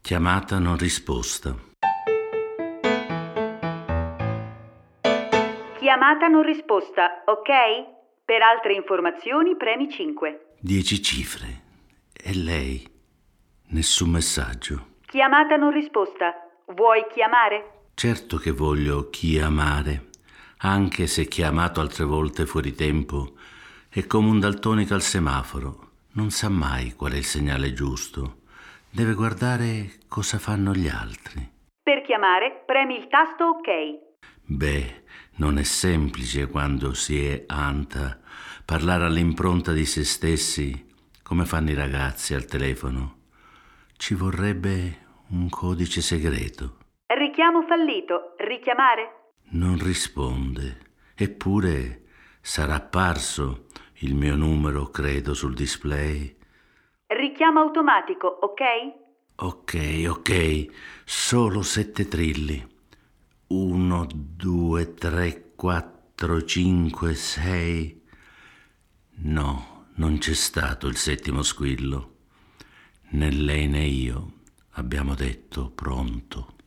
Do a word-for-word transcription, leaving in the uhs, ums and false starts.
Chiamata non risposta. Chiamata non risposta, ok? Per altre informazioni premi cinque. Dieci cifre. E lei? Nessun messaggio. Chiamata non risposta. Vuoi chiamare? Certo che voglio chiamare, anche se chiamato altre volte fuori tempo. È come un daltonico al semaforo. Non sa mai qual è il segnale giusto. Deve guardare cosa fanno gli altri. Per chiamare premi il tasto ok. Beh, non è semplice quando si è anta parlare all'impronta di se stessi come fanno i ragazzi al telefono. Ci vorrebbe un codice segreto. Richiamo fallito. Richiamare? Non risponde. Eppure sarà apparso il mio numero, credo, sul display. Richiamo automatico, ok? Ok, ok, solo sette trilli. Uno, due, tre, quattro, cinque, sei. No, non c'è stato il settimo squillo. Né lei né io abbiamo detto pronto.